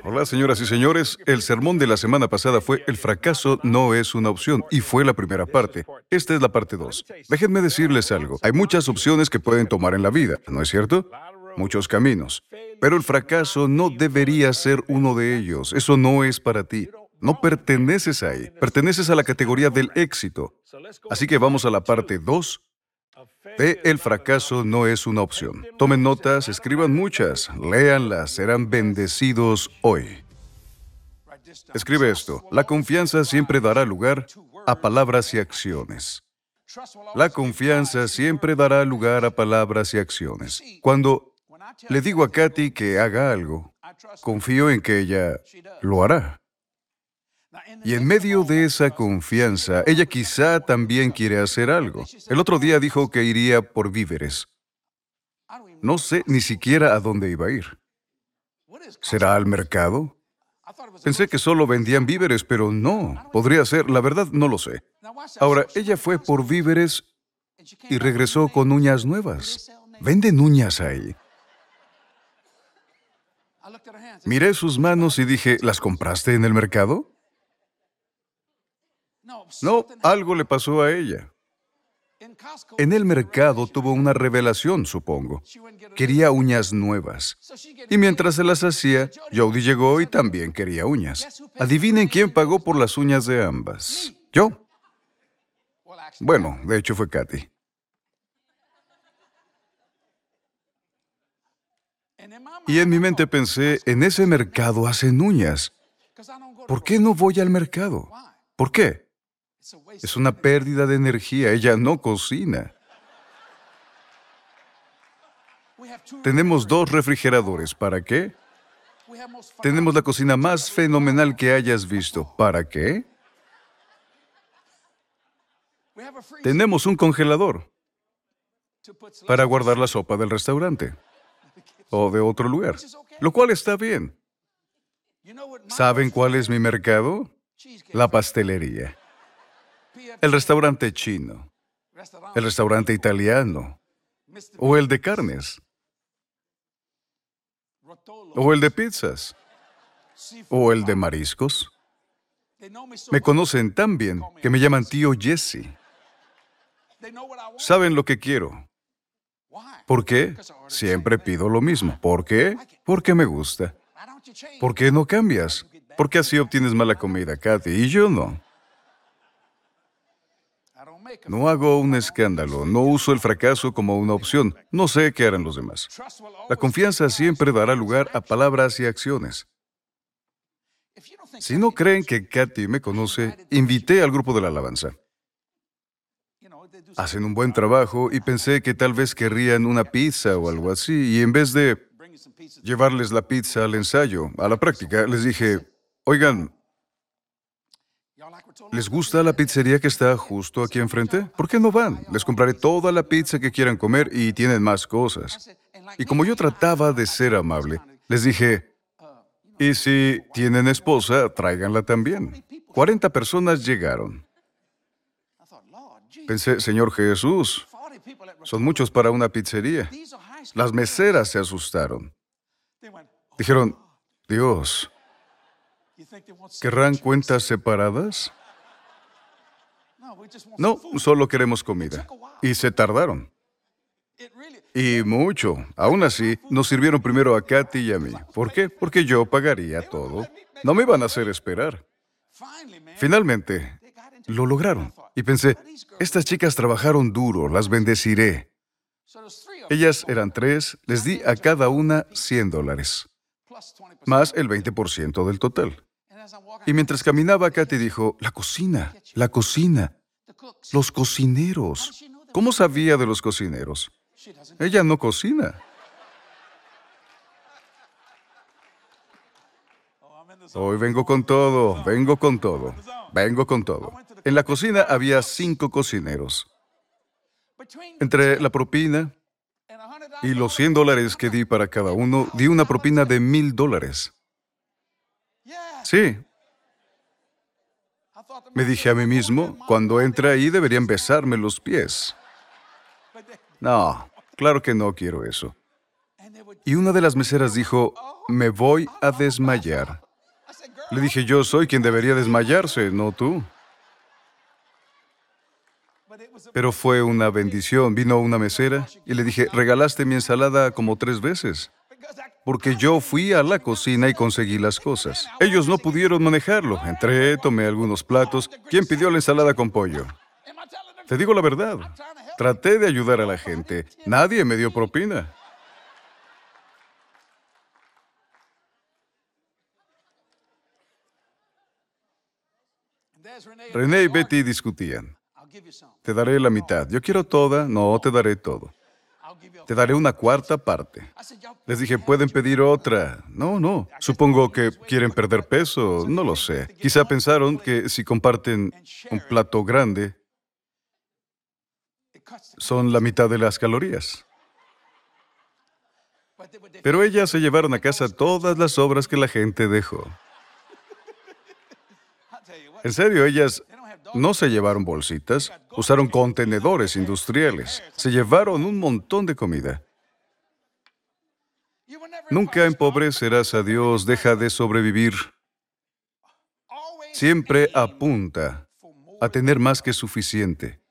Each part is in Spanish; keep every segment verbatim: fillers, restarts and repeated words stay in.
Hola, señoras y señores. El sermón de la semana pasada fue El fracaso no es una opción y fue la primera parte. Esta es la parte dos. Déjenme decirles algo. Hay muchas opciones que pueden tomar en la vida, ¿no es cierto? Muchos caminos. Pero el fracaso no debería ser uno de ellos. Eso no es para ti. No perteneces ahí. Perteneces a la categoría del éxito. Así que vamos a la parte dos de El fracaso no es una opción. Tomen notas, escriban muchas, léanlas, serán bendecidos hoy. Escribe esto: la confianza siempre dará lugar a palabras y acciones. La confianza siempre dará lugar a palabras y acciones. Cuando le digo a Katy que haga algo, confío en que ella lo hará. Y en medio de esa confianza, ella quizá también quiere hacer algo. El otro día dijo que iría por víveres. No sé ni siquiera a dónde iba a ir. ¿Será al mercado? Pensé que solo vendían víveres, pero no. Podría ser, la verdad no lo sé. Ahora, ella fue por víveres y regresó con uñas nuevas. ¿Venden uñas ahí? Miré sus manos y dije, ¿las compraste en el mercado? No, algo le pasó a ella. En el mercado tuvo una revelación, supongo. Quería uñas nuevas. Y mientras se las hacía, Jody llegó y también quería uñas. Adivinen quién pagó por las uñas de ambas. ¿Yo? Bueno, de hecho fue Katy. Y en mi mente pensé, en ese mercado hacen uñas. ¿Por qué no voy al mercado? ¿Por qué? Es una pérdida de energía. Ella no cocina. Tenemos dos refrigeradores. ¿Para qué? Tenemos la cocina más fenomenal que hayas visto. ¿Para qué? Tenemos un congelador para guardar la sopa del restaurante o de otro lugar, lo cual está bien. ¿Saben cuál es mi mercado? La pastelería, el restaurante chino, el restaurante italiano, o el de carnes, o el de pizzas, o el de mariscos. Me conocen tan bien que me llaman tío Jesse. Saben lo que quiero. ¿Por qué? Siempre pido lo mismo. ¿Por qué? Porque me gusta. ¿Por qué no cambias? Porque así obtienes mala comida, Katy, y yo no. No hago un escándalo, no uso el fracaso como una opción. No sé qué harán los demás. La confianza siempre dará lugar a palabras y acciones. Si no creen que Katy me conoce, invité al grupo de la alabanza. Hacen un buen trabajo y pensé que tal vez querrían una pizza o algo así, y en vez de llevarles la pizza al ensayo, a la práctica, les dije, oigan, ¿les gusta la pizzería que está justo aquí enfrente? ¿Por qué no van? Les compraré toda la pizza que quieran comer y tienen más cosas. Y como yo trataba de ser amable, les dije, y si tienen esposa, tráiganla también. Cuarenta personas llegaron. Pensé, Señor Jesús, son muchos para una pizzería. Las meseras se asustaron. Dijeron, Dios, ¿querrán cuentas separadas? No, solo queremos comida. Y se tardaron. Y mucho. Aún así, nos sirvieron primero a Katy y a mí. ¿Por qué? Porque yo pagaría todo. No me iban a hacer esperar. Finalmente, lo lograron. Y pensé, estas chicas trabajaron duro, las bendeciré. Ellas eran tres, les di a cada una cien dólares, más el veinte por ciento del total. Y mientras caminaba, Katy dijo, la cocina, la cocina, los cocineros. ¿Cómo sabía de los cocineros? Ella no cocina. Hoy vengo con todo, vengo con todo, vengo con todo. En la cocina había cinco cocineros. Entre la propina y los cien dólares que di para cada uno, di una propina de mil dólares. Sí. Me dije a mí mismo, cuando entre ahí deberían besarme los pies. No, claro que no quiero eso. Y una de las meseras dijo, me voy a desmayar. Le dije, yo soy quien debería desmayarse, no tú. Pero fue una bendición. Vino una mesera y le dije, regalaste mi ensalada como tres veces. Porque yo fui a la cocina y conseguí las cosas. Ellos no pudieron manejarlo. Entré, tomé algunos platos. ¿Quién pidió la ensalada con pollo? Te digo la verdad. Traté de ayudar a la gente. Nadie me dio propina. René y Betty discutían. Te daré la mitad. Yo quiero toda. No, te daré todo. Te daré una cuarta parte. Les dije, ¿pueden pedir otra? No, no. Supongo que quieren perder peso. No lo sé. Quizá pensaron que si comparten un plato grande, son la mitad de las calorías. Pero ellas se llevaron a casa todas las sobras que la gente dejó. En serio, ellas no se llevaron bolsitas, usaron contenedores industriales. Se llevaron un montón de comida. Nunca empobrecerás a Dios, deja de sobrevivir. Siempre apunta a tener más que suficiente.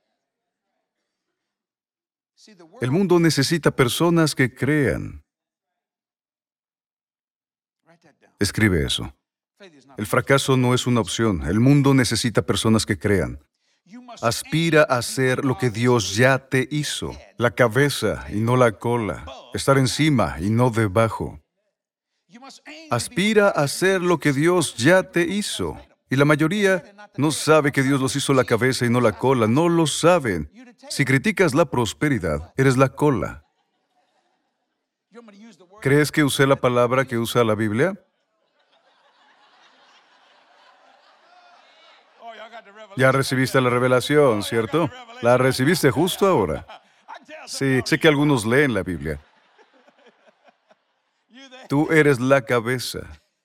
El mundo necesita personas que crean. Escribe eso. El fracaso no es una opción. El mundo necesita personas que crean. Aspira a ser lo que Dios ya te hizo. La cabeza y no la cola. Estar encima y no debajo. Aspira a ser lo que Dios ya te hizo. Y la mayoría no sabe que Dios los hizo la cabeza y no la cola. No lo saben. Si criticas la prosperidad, eres la cola. ¿Crees que usé la palabra que usa la Biblia? Ya recibiste la revelación, ¿cierto? La recibiste justo ahora. Sí, sé que algunos leen la Biblia. Tú eres la cabeza.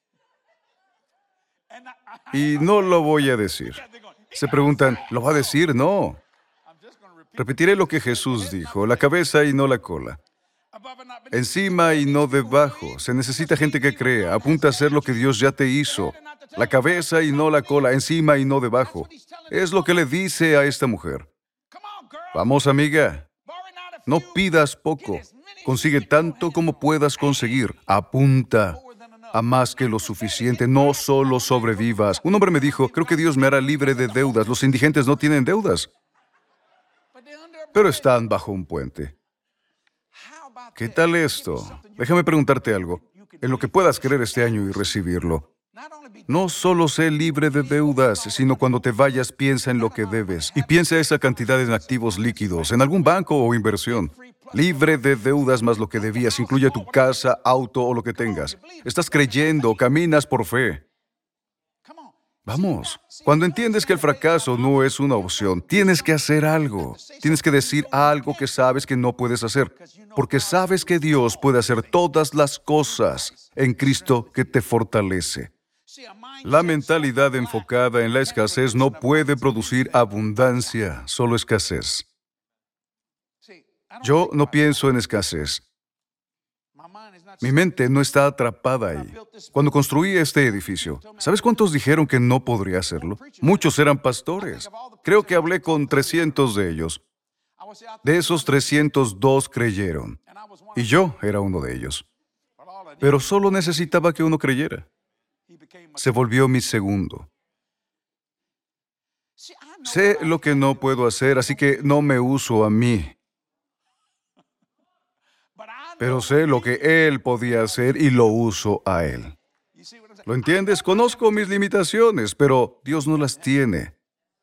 Y no lo voy a decir. Se preguntan, ¿lo va a decir? No. Repetiré lo que Jesús dijo, la cabeza y no la cola. Encima y no debajo. Se necesita gente que crea. Apunta a hacer lo que Dios ya te hizo. La cabeza y no la cola. Encima y no debajo. Es lo que le dice a esta mujer. Vamos, amiga. No pidas poco. Consigue tanto como puedas conseguir. Apunta a más que lo suficiente. No solo sobrevivas. Un hombre me dijo, creo que Dios me hará libre de deudas. Los indigentes no tienen deudas, pero están bajo un puente. ¿Qué tal esto? Déjame preguntarte algo. En lo que puedas creer este año y recibirlo. No solo sé libre de deudas, sino cuando te vayas piensa en lo que debes. Y piensa esa cantidad en activos líquidos, en algún banco o inversión. Libre de deudas más lo que debías, incluye tu casa, auto o lo que tengas. Estás creyendo, caminas por fe. Vamos, cuando entiendes que el fracaso no es una opción, tienes que hacer algo. Tienes que decir algo que sabes que no puedes hacer, porque sabes que Dios puede hacer todas las cosas en Cristo que te fortalece. La mentalidad enfocada en la escasez no puede producir abundancia, solo escasez. Yo no pienso en escasez. Mi mente no está atrapada ahí. Cuando construí este edificio, ¿sabes cuántos dijeron que no podría hacerlo? Muchos eran pastores. Creo que hablé con trescientos de ellos. De esos trescientos, dos creyeron. Y yo era uno de ellos. Pero solo necesitaba que uno creyera. Se volvió mi segundo. Sé lo que no puedo hacer, así que no me uso a mí. Pero sé lo que Él podía hacer y lo uso a Él. ¿Lo entiendes? Conozco mis limitaciones, pero Dios no las tiene.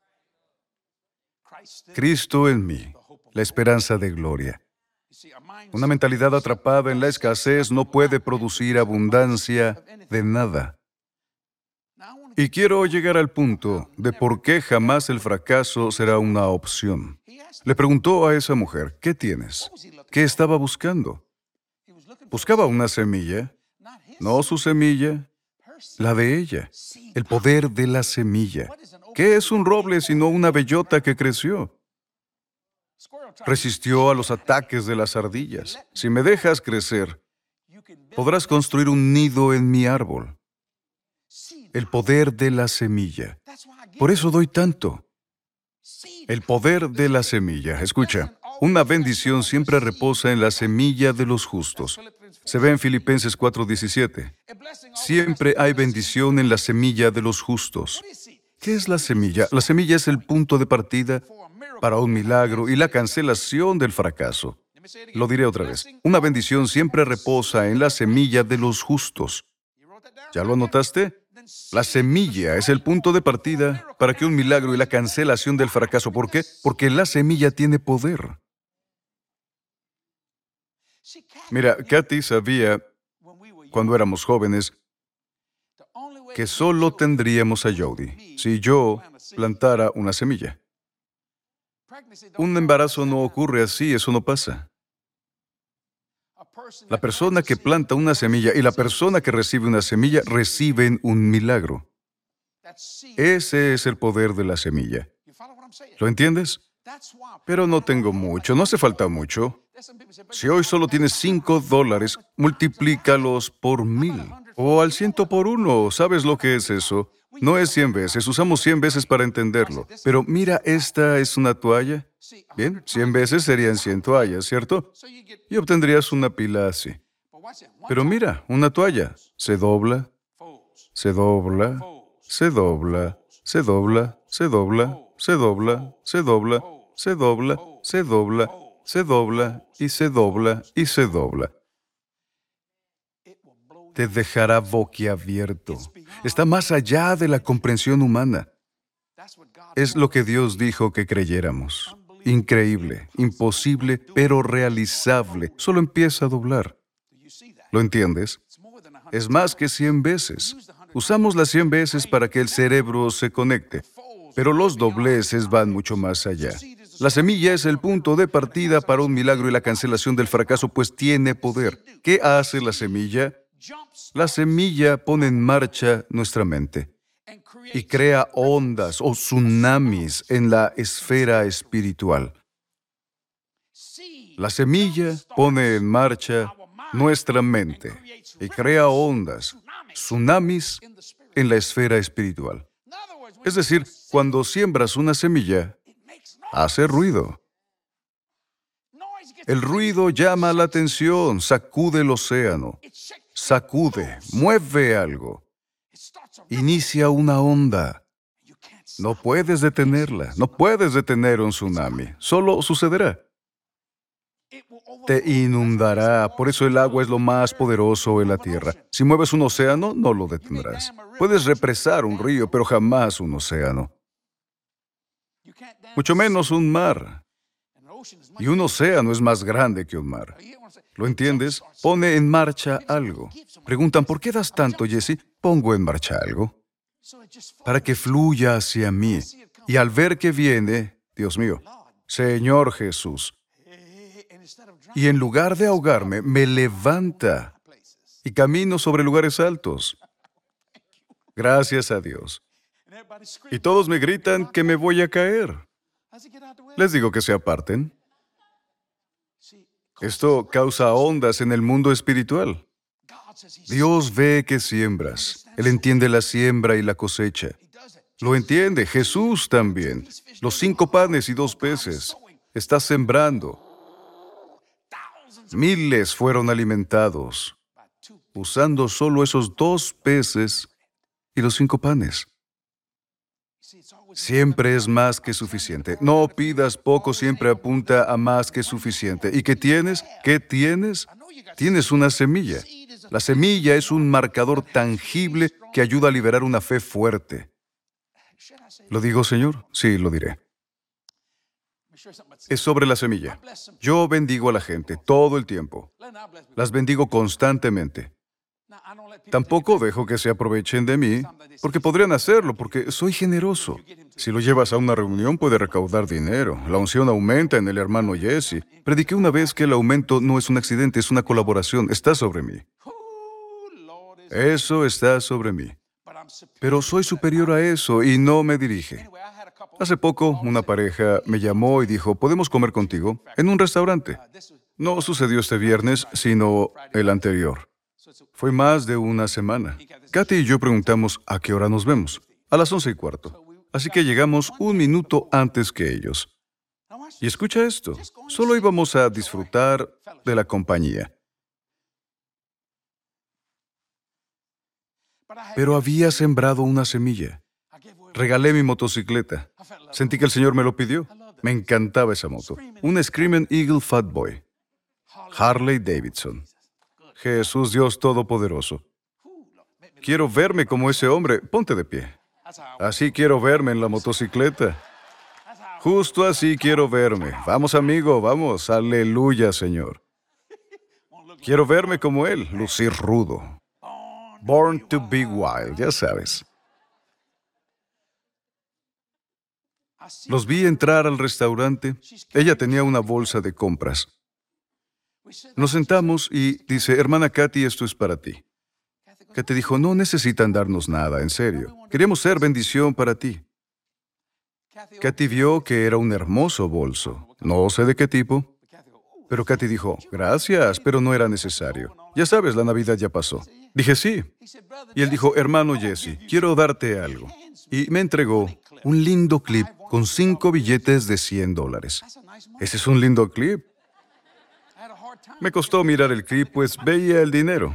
Cristo en mí, la esperanza de gloria. Una mentalidad atrapada en la escasez no puede producir abundancia de nada. Y quiero llegar al punto de por qué jamás el fracaso será una opción. Le preguntó a esa mujer, ¿qué tienes? ¿Qué estaba buscando? Buscaba una semilla, no su semilla, la de ella, el poder de la semilla. ¿Qué es un roble sino una bellota que creció? Resistió a los ataques de las ardillas. Si me dejas crecer, Podrás construir un nido en mi árbol. El poder de la semilla. Por eso doy tanto. El poder de la semilla. Escucha, una bendición siempre reposa en la semilla de los justos. Se ve en Filipenses cuatro diecisiete. Siempre hay bendición en la semilla de los justos. ¿Qué es la semilla? La semilla es el punto de partida para un milagro y la cancelación del fracaso. Lo diré otra vez. Una bendición siempre reposa en la semilla de los justos. ¿Ya lo anotaste? La semilla es el punto de partida para que un milagro y la cancelación del fracaso. ¿Por qué? Porque la semilla tiene poder. Mira, Kathy sabía, cuando éramos jóvenes, que solo tendríamos a Jody si yo plantara una semilla. Un embarazo no ocurre así, eso no pasa. La persona que planta una semilla y la persona que recibe una semilla reciben un milagro. Ese es el poder de la semilla. ¿Lo entiendes? Pero no tengo mucho, no hace falta mucho. Si hoy solo tienes cinco dólares, multiplícalos por mil. O al ciento por uno, ¿sabes lo que es eso? No es cien veces, usamos cien veces para entenderlo. Pero mira, esta es una toalla. Bien, cien veces serían cien toallas, ¿cierto? Y obtendrías una pila así. Pero mira, una toalla se dobla, se dobla, se dobla, se dobla, se dobla, se dobla, se dobla, se dobla, se dobla, se dobla y se dobla y se dobla. Te dejará boquiabierto. Está más allá de la comprensión humana. Es lo que Dios dijo que creyéramos. Increíble, imposible, pero realizable. Solo empieza a doblar. ¿Lo entiendes? Es más que cien veces. Usamos las cien veces para que el cerebro se conecte, pero los dobleces van mucho más allá. La semilla es el punto de partida para un milagro y la cancelación del fracaso, pues tiene poder. ¿Qué hace la semilla? La semilla pone en marcha nuestra mente y crea ondas o tsunamis en la esfera espiritual. La semilla pone en marcha nuestra mente y crea ondas, tsunamis en la esfera espiritual. Es decir, cuando siembras una semilla, hace ruido. El ruido llama la atención, sacude el océano, sacude, mueve algo, inicia una onda. No puedes detenerla, no puedes detener un tsunami, solo sucederá. Te inundará, por eso el agua es lo más poderoso en la tierra. Si mueves un océano, no lo detendrás. Puedes represar un río, pero jamás un océano. Mucho menos un mar. Y un océano es más grande que un mar. ¿Lo entiendes? Pone en marcha algo. Preguntan, ¿por qué das tanto, Jesse? Pongo en marcha algo para que fluya hacia mí. Y al ver que viene, Dios mío, Señor Jesús, y en lugar de ahogarme, me levanta y camino sobre lugares altos. Gracias a Dios. Y todos me gritan que me voy a caer. Les digo que se aparten. Esto causa ondas en el mundo espiritual. Dios ve que siembras. Él entiende la siembra y la cosecha. Lo entiende. Jesús también. Los cinco panes y dos peces. Está sembrando. Miles fueron alimentados usando solo esos dos peces y los cinco panes. Siempre es más que suficiente. No pidas poco, siempre apunta a más que suficiente. ¿Y qué tienes? ¿Qué tienes? Tienes una semilla. La semilla es un marcador tangible que ayuda a liberar una fe fuerte. ¿Lo digo, Señor? Sí, lo diré. Es sobre la semilla. Yo bendigo a la gente todo el tiempo. Las bendigo constantemente. Tampoco dejo que se aprovechen de mí, porque podrían hacerlo, porque soy generoso. Si lo llevas a una reunión, puede recaudar dinero. La unción aumenta en el hermano Jesse. Prediqué una vez que el aumento no es un accidente, es una colaboración. Está sobre mí. Eso está sobre mí. Pero soy superior a eso y no me dirige. Hace poco, una pareja me llamó y dijo, ¿podemos comer contigo? En un restaurante. No sucedió este viernes, sino el anterior. Fue más de una semana. Katy y yo preguntamos a qué hora nos vemos. A las once y cuarto. Así que llegamos un minuto antes que ellos. Y escucha esto, solo íbamos a disfrutar de la compañía. Pero había sembrado una semilla. Regalé mi motocicleta. Sentí que el Señor me lo pidió. Me encantaba esa moto. Una Screaming Eagle Fatboy. Harley Davidson. Jesús Dios Todopoderoso. Quiero verme como ese hombre. Ponte de pie. Así quiero verme en la motocicleta. Justo así quiero verme. Vamos, amigo, vamos. Aleluya, Señor. Quiero verme como Él, lucir rudo. Born to be wild, ya sabes. Los vi entrar al restaurante. Ella tenía una bolsa de compras. Nos sentamos y dice, hermana Katy, esto es para ti. Katy dijo, no necesitan darnos nada, en serio. Queremos ser bendición para ti. Katy vio que era un hermoso bolso. No sé de qué tipo. Pero Katy dijo, gracias, pero no era necesario. Ya sabes, la Navidad ya pasó. Dije, sí. Y él dijo, hermano Jesse, quiero darte algo. Y me entregó un lindo clip con cinco billetes de cien dólares. Ese es un lindo clip. Me costó mirar el clip, pues veía el dinero.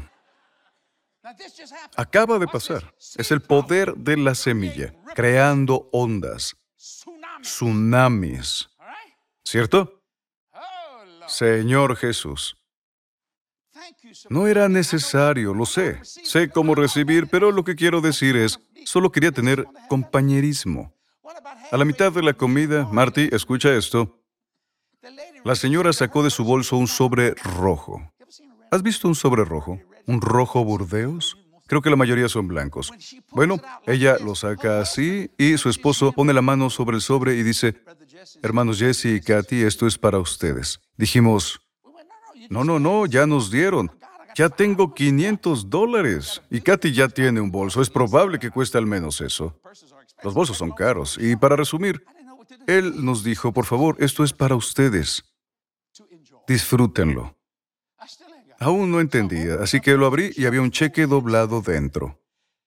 Acaba de pasar. Es el poder de la semilla, creando ondas, tsunamis. ¿Cierto? Señor Jesús. No era necesario, lo sé. Sé cómo recibir, pero lo que quiero decir es, solo quería tener compañerismo. A la mitad de la comida, Marty, escucha esto. La señora sacó de su bolso un sobre rojo. ¿Has visto un sobre rojo? ¿Un rojo burdeos? Creo que la mayoría son blancos. Bueno, ella lo saca así y su esposo pone la mano sobre el sobre y dice, hermanos Jesse y Katy, esto es para ustedes. Dijimos, no, no, no, ya nos dieron. Ya tengo quinientos dólares. Y Katy ya tiene un bolso. Es probable que cueste al menos eso. Los bolsos son caros. Y para resumir, él nos dijo, por favor, esto es para ustedes. Disfrútenlo. Aún no entendía, así que lo abrí y había un cheque doblado dentro.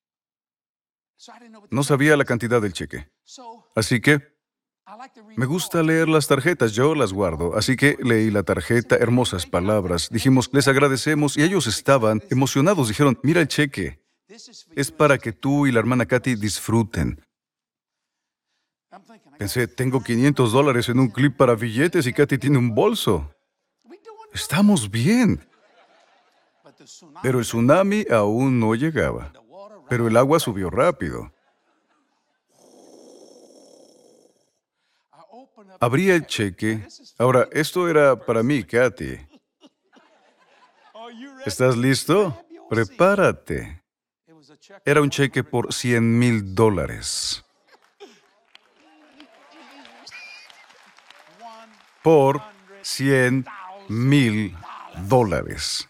No sabía la cantidad del cheque. Así que me gusta leer las tarjetas, yo las guardo. Así que leí la tarjeta, hermosas palabras. Dijimos, les agradecemos y ellos estaban emocionados. Dijeron, mira el cheque. Es para que tú y la hermana Katy disfruten. Pensé, tengo quinientos dólares en un clip para billetes y Katy tiene un bolso. Estamos bien. Pero el tsunami aún no llegaba. Pero el agua subió rápido. Abrí el cheque. Ahora, esto era para mí, Katy. ¿Estás listo? Prepárate. Era un cheque por cien mil dólares. Por cien mil dólares.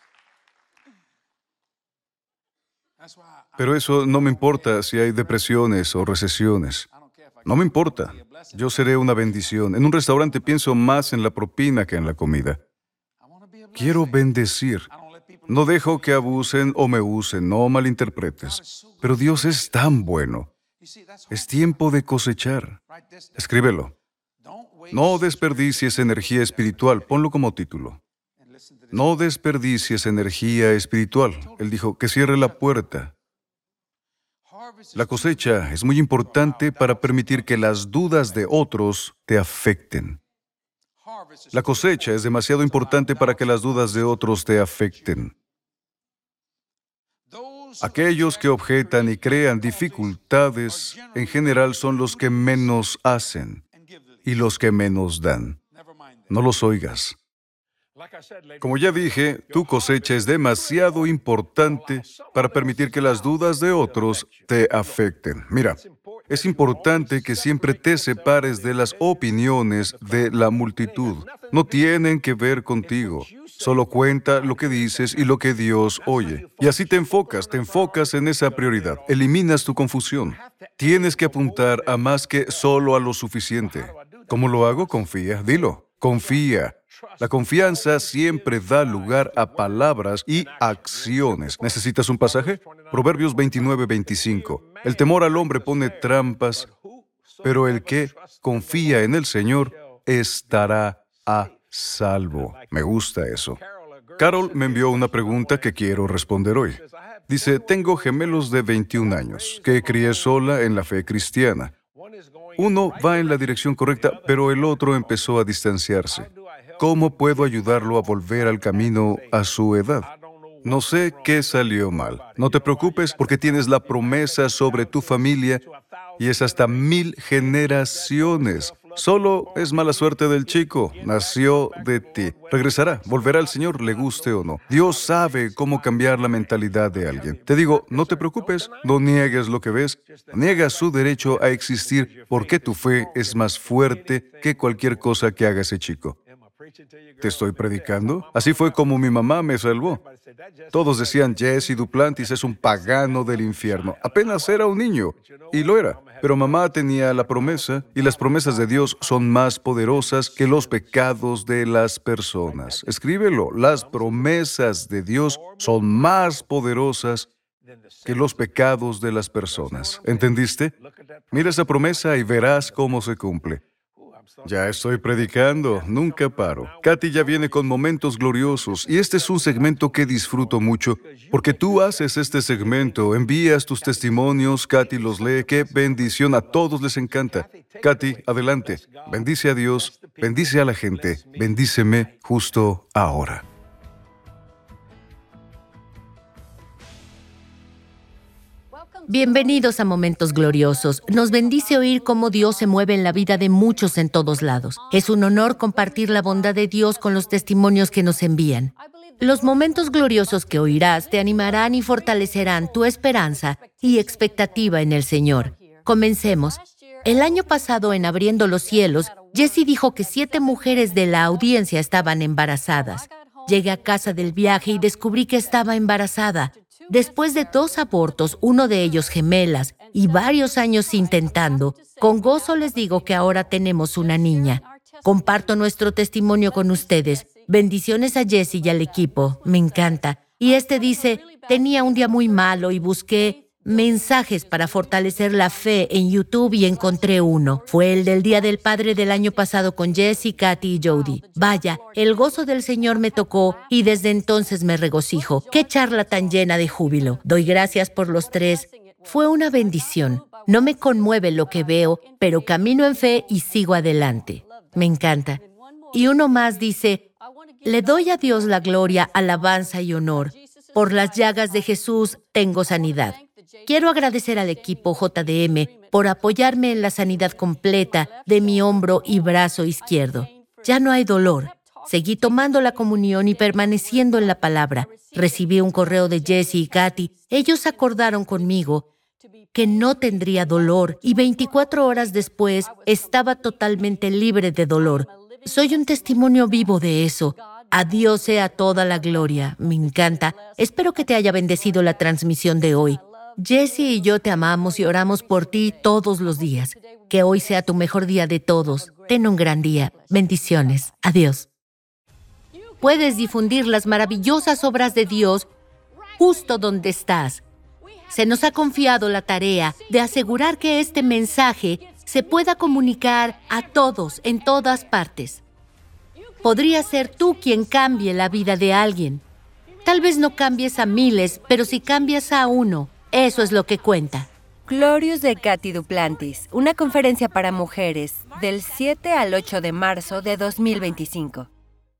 Pero eso no me importa si hay depresiones o recesiones. No me importa. Yo seré una bendición. En un restaurante pienso más en la propina que en la comida. Quiero bendecir. No dejo que abusen o me usen, no malinterpretes. Pero Dios es tan bueno. Es tiempo de cosechar. Escríbelo. No desperdicies energía espiritual. Ponlo como título. No desperdicies energía espiritual. Él dijo que cierre la puerta. La cosecha es muy importante para permitir que las dudas de otros te afecten. La cosecha es demasiado importante para que las dudas de otros te afecten. Aquellos que objetan y crean dificultades, en general, son los que menos hacen y los que menos dan. No los oigas. Como ya dije, tu cosecha es demasiado importante para permitir que las dudas de otros te afecten. Mira, es importante que siempre te separes de las opiniones de la multitud. No tienen que ver contigo. Solo cuenta lo que dices y lo que Dios oye. Y así te enfocas, te enfocas en esa prioridad. Eliminas tu confusión. Tienes que apuntar a más que solo a lo suficiente. ¿Cómo lo hago? Confía, dilo. Confía. La confianza siempre da lugar a palabras y acciones. ¿Necesitas un pasaje? Proverbios veintinueve, veinticinco. El temor al hombre pone trampas, pero el que confía en el Señor estará a salvo. Me gusta eso. Carol me envió una pregunta que quiero responder hoy. Dice, tengo gemelos de veintiún años, que crié sola en la fe cristiana. Uno va en la dirección correcta, pero el otro empezó a distanciarse. ¿Cómo puedo ayudarlo a volver al camino a su edad? No sé qué salió mal. No te preocupes porque tienes la promesa sobre tu familia y es hasta mil generaciones. Solo es mala suerte del chico. Nació de ti. Regresará, volverá al Señor, le guste o no. Dios sabe cómo cambiar la mentalidad de alguien. Te digo, no te preocupes, no niegues lo que ves. Niega su derecho a existir porque tu fe es más fuerte que cualquier cosa que haga ese chico. ¿Te estoy predicando? Así fue como mi mamá me salvó. Todos decían, Jesse Duplantis es un pagano del infierno. Apenas era un niño, y lo era. Pero mamá tenía la promesa, y las promesas de Dios son más poderosas que los pecados de las personas. Escríbelo, las promesas de Dios son más poderosas que los pecados de las personas. ¿Entendiste? Mira esa promesa y verás cómo se cumple. Ya estoy predicando, nunca paro. Katy ya viene con momentos gloriosos y este es un segmento que disfruto mucho porque tú haces este segmento, envías tus testimonios, Katy los lee, qué bendición, a todos les encanta. Katy, adelante, bendice a Dios, bendice a la gente, bendíceme justo ahora. Bienvenidos a Momentos Gloriosos. Nos bendice oír cómo Dios se mueve en la vida de muchos en todos lados. Es un honor compartir la bondad de Dios con los testimonios que nos envían. Los momentos gloriosos que oirás te animarán y fortalecerán tu esperanza y expectativa en el Señor. Comencemos. El año pasado, en Abriendo los Cielos, Jesse dijo que siete mujeres de la audiencia estaban embarazadas. Llegué a casa del viaje y descubrí que estaba embarazada. Después de dos abortos, uno de ellos gemelas, y varios años intentando, con gozo les digo que ahora tenemos una niña. Comparto nuestro testimonio con ustedes. Bendiciones a Jesse y al equipo. Me encanta. Y este dice, tenía un día muy malo y busqué mensajes para fortalecer la fe en YouTube y encontré uno. Fue el del Día del Padre del año pasado con Jesse, Katy y Jody. Vaya, el gozo del Señor me tocó y desde entonces me regocijo. ¡Qué charla tan llena de júbilo! Doy gracias por los tres. Fue una bendición. No me conmueve lo que veo, pero camino en fe y sigo adelante. Me encanta. Y uno más dice, le doy a Dios la gloria, alabanza y honor. Por las llagas de Jesús tengo sanidad. Quiero agradecer al equipo J D M por apoyarme en la sanidad completa de mi hombro y brazo izquierdo. Ya no hay dolor. Seguí tomando la comunión y permaneciendo en la palabra. Recibí un correo de Jesse y Katy. Ellos acordaron conmigo que no tendría dolor y veinticuatro horas después estaba totalmente libre de dolor. Soy un testimonio vivo de eso. A Dios sea toda la gloria. Me encanta. Espero que te haya bendecido la transmisión de hoy. Jesse y yo te amamos y oramos por ti todos los días. Que hoy sea tu mejor día de todos. Ten un gran día. Bendiciones. Adiós. Puedes difundir las maravillosas obras de Dios justo donde estás. Se nos ha confiado la tarea de asegurar que este mensaje se pueda comunicar a todos en todas partes. Podría ser tú quien cambie la vida de alguien. Tal vez no cambies a miles, pero si cambias a uno, eso es lo que cuenta. Glorious de Katy Duplantis, una conferencia para mujeres del siete al ocho de marzo de dos mil veinticinco.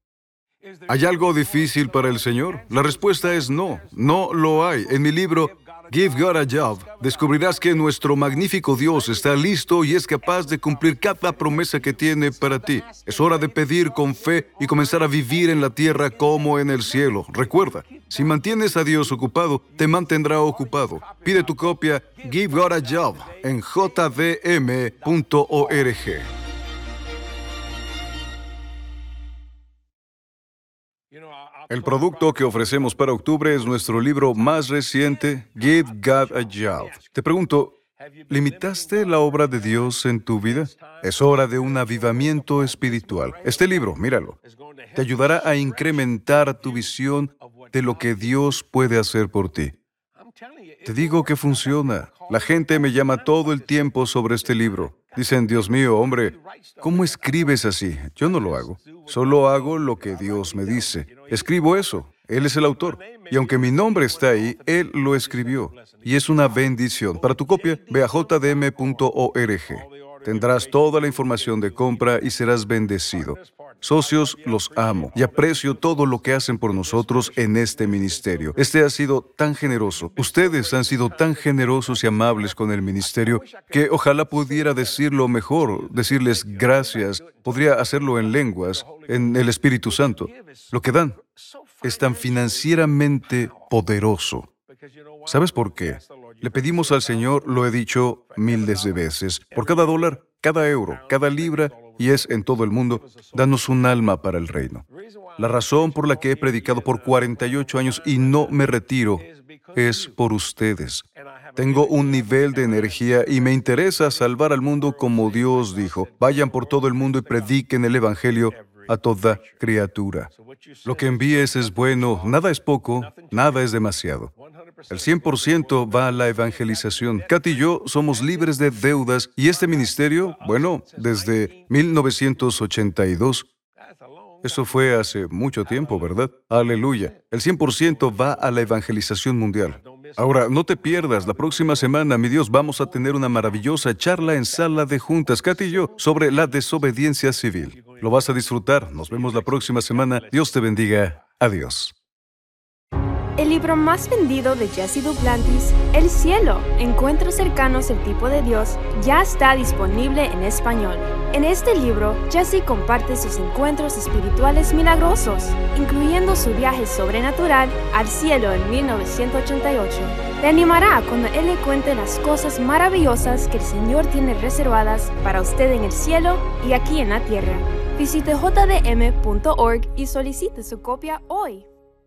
¿Hay algo difícil para el Señor? La respuesta es no, no lo hay. En mi libro, Give God a Job, descubrirás que nuestro magnífico Dios está listo y es capaz de cumplir cada promesa que tiene para ti. Es hora de pedir con fe y comenzar a vivir en la tierra como en el cielo. Recuerda, si mantienes a Dios ocupado, te mantendrá ocupado. Pide tu copia Give God a Job en j d m punto org. El producto que ofrecemos para octubre es nuestro libro más reciente, Give God a Job. Te pregunto, ¿Limitaste la obra de Dios en tu vida? Es hora de un avivamiento espiritual. Este libro, míralo, te ayudará a incrementar tu visión de lo que Dios puede hacer por ti. Te digo que funciona. La gente me llama todo el tiempo sobre este libro. Dicen, Dios mío, hombre, ¿cómo escribes así? Yo no lo hago. Solo hago lo que Dios me dice. Escribo eso. Él es el autor. Y aunque mi nombre está ahí, Él lo escribió. Y es una bendición. Para tu copia, ve a j d m punto org. Tendrás toda la información de compra y serás bendecido. Socios, los amo y aprecio todo lo que hacen por nosotros en este ministerio. Este ha sido tan generoso. Ustedes han sido tan generosos y amables con el ministerio que ojalá pudiera decirlo mejor, decirles gracias. Podría hacerlo en lenguas, en el Espíritu Santo. Lo que dan es tan financieramente poderoso. ¿Sabes por qué? Le pedimos al Señor, lo he dicho miles de veces, por cada dólar, cada euro, cada libra, y es en todo el mundo, danos un alma para el reino. La razón por la que he predicado por cuarenta y ocho años y no me retiro es por ustedes. Tengo un nivel de energía y me interesa salvar al mundo como Dios dijo. Vayan por todo el mundo y prediquen el Evangelio a toda criatura. Lo que envíes es bueno, nada es poco, nada es demasiado. El cien por ciento va a la evangelización. Katy y yo somos libres de deudas y este ministerio, bueno, desde mil novecientos ochenta y dos, eso fue hace mucho tiempo, ¿verdad? Aleluya. El cien por ciento va a la evangelización mundial. Ahora, no te pierdas, la próxima semana, mi Dios, vamos a tener una maravillosa charla en sala de juntas, Katy y yo, sobre la desobediencia civil. Lo vas a disfrutar. Nos vemos la próxima semana. Dios te bendiga. Adiós. El libro más vendido de Jesse Duplantis, El Cielo, Encuentros cercanos al tipo de Dios, ya está disponible en español. En este libro, Jesse comparte sus encuentros espirituales milagrosos, incluyendo su viaje sobrenatural al cielo en mil novecientos ochenta y ocho. Te animará cuando él le cuente las cosas maravillosas que el Señor tiene reservadas para usted en el cielo y aquí en la tierra. Visite j d m punto org y solicite su copia hoy.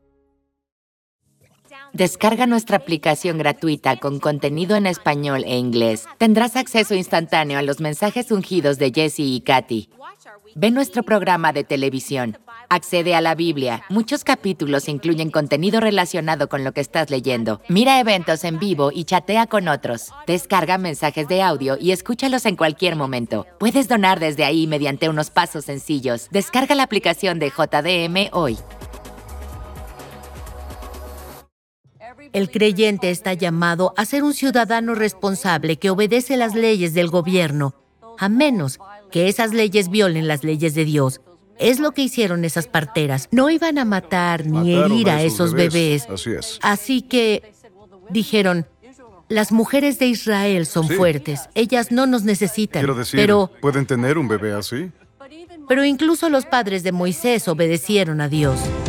Descarga nuestra aplicación gratuita con contenido en español e inglés. Tendrás acceso instantáneo a los mensajes ungidos de Jesse y Katy. Ve nuestro programa de televisión. Accede a la Biblia. Muchos capítulos incluyen contenido relacionado con lo que estás leyendo. Mira eventos en vivo y chatea con otros. Descarga mensajes de audio y escúchalos en cualquier momento. Puedes donar desde ahí mediante unos pasos sencillos. Descarga la aplicación de J D M hoy. El creyente está llamado a ser un ciudadano responsable que obedece las leyes del gobierno, a menos que esas leyes violen las leyes de Dios. Es lo que hicieron esas parteras. No iban a matar ni Mataron herir a a esos esos bebés. bebés. Así es. Así que dijeron, las mujeres de Israel son Sí. fuertes. Ellas no nos necesitan. Quiero decir, pero, ¿pueden tener un bebé así? pero incluso los padres de Moisés obedecieron a Dios.